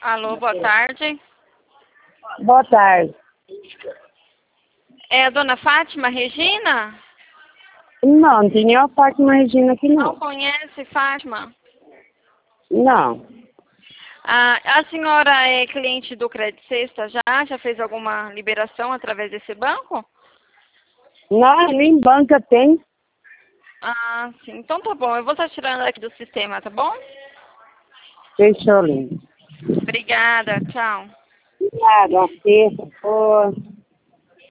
Alô, boa tarde. Boa tarde. É a dona Fátima Regina? Não tem a Fátima Regina aqui Não não. conhece Fátima? Não. A senhora é cliente do Crédito Sexta já? Já fez alguma liberação através desse banco? Não, nem banca tem. Ah, sim. Então tá bom. Eu vou estar tirando aqui do sistema, tá bom? Fechou, lindo. Obrigada. Tchau. Nada, uma sexta,